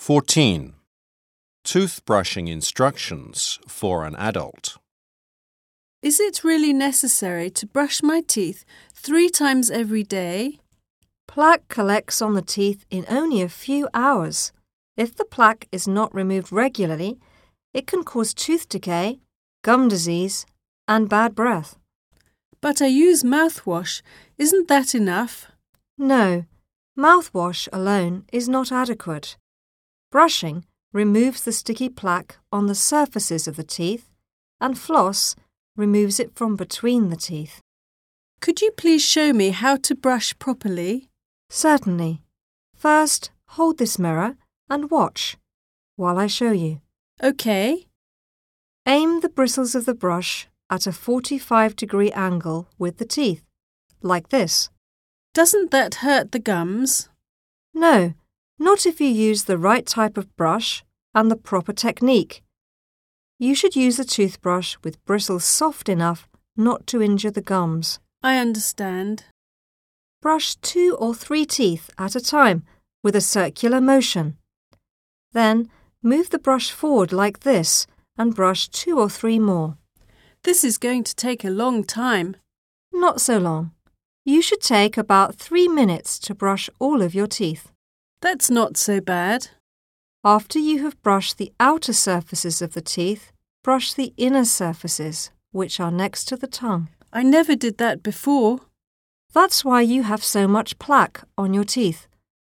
14. Toothbrushing instructions for an adult. Is it really necessary to brush my teeth 3 times every day? Plaque collects on the teeth in only a few hours. If the plaque is not removed regularly, it can cause tooth decay, gum disease, and bad breath. But I use mouthwash. Isn't that enough? No, mouthwash alone is not adequate. Brushing removes the sticky plaque on the surfaces of the teeth, and floss removes it from between the teeth. Could you please show me how to brush properly? Certainly. First, hold this mirror and watch while I show you. OK. Aim the bristles of the brush at a 45-degree angle with the teeth, like this. Doesn't that hurt the gums? No, not if you use the right type of brush and the proper technique. You should use a toothbrush with bristles soft enough not to injure the gums. I understand. Brush 2 or 3 teeth at a time with a circular motion. Then move the brush forward like this and brush 2 or 3 more. This is going to take a long time. Not so long. You should take about 3 minutes to brush all of your teeth. That's not so bad. After you have brushed the outer surfaces of the teeth, brush the inner surfaces, which are next to the tongue. I never did that before. That's why you have so much plaque on your teeth.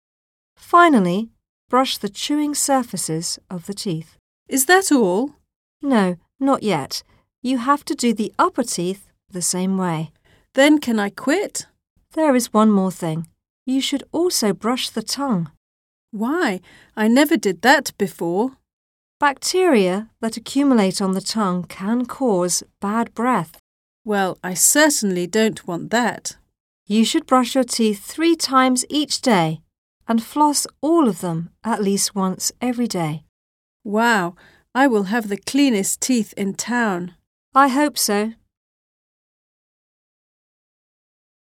Finally, brush the chewing surfaces of the teeth. Is that all? No, not yet. You have to do the upper teeth the same way. Then can I quit? There is one more thing. You should also brush the tongue. Why? I never did that before. Bacteria that accumulate on the tongue can cause bad breath. Well, I certainly don't want that. You should brush your teeth 3 times each day and floss all of them at least once every day. Wow, I will have the cleanest teeth in town. I hope so.